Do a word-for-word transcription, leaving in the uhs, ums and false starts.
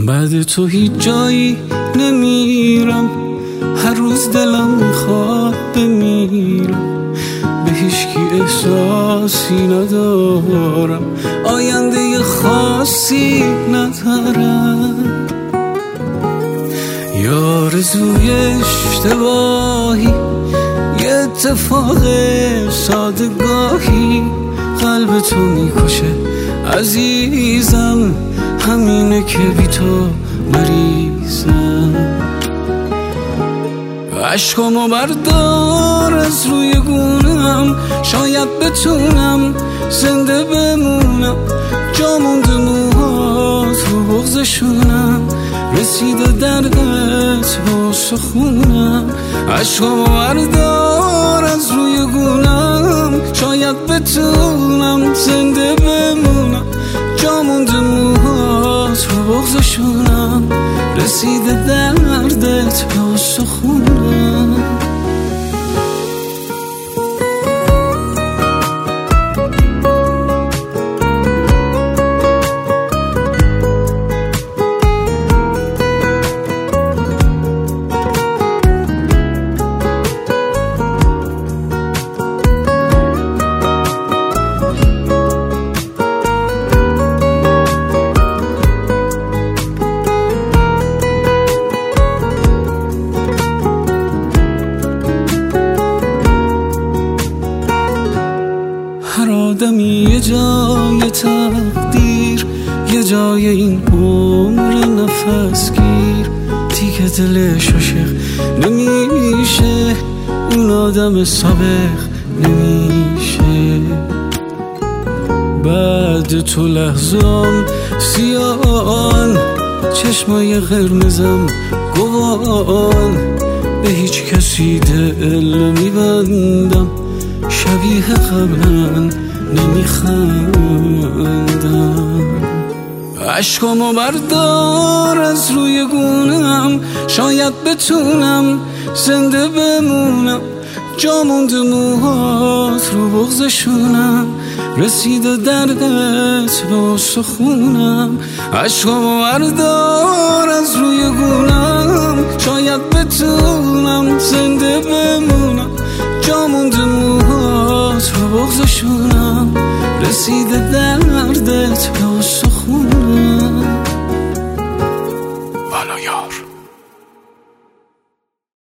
بعد تو هیچ جایی نمیرم، هر روز دلم میخواد بمیرم، به هیچکی احساسی ندارم، آینده خاصی ندارم. یا آرزوی اشتباهی، یه اتفاق سادگاهی، قلب تو میکشه عزیزم، همینه که بی تو مریضم. عشقامو بردار از روی گونم، شاید بتونم زنده بمونم، جا مونده موهات رو بغضشونم، رسیده دردت با سخونم. عشقامو بردار از روی گونم، شاید بتونم زنده بمونم، جا مونده موهات رو بغضشونم، رسیده دردت با سخونم. هر آدمی یه جای تقدیر، یه جای این عمر نفس گیر، تیک دلش عاشق نمیشه، اون آدم سابق نمیشه. بعد تو لحظام سیان، چشمای قرمزم گوان، به هیچ کسی دل نمیبندم، شبیه قبلا نمیخندم. عشقامو بردار از روی گونم، شاید بتونم زنده بمونم، جا مونده موهات رو بغضشونم، رسیده دردت با سخونم. عشقامو بردار از روی گونم، شاید بتونم زنده بمونم، جا مونده موهات رو بغضشونم، رسیده دردت با سخونم.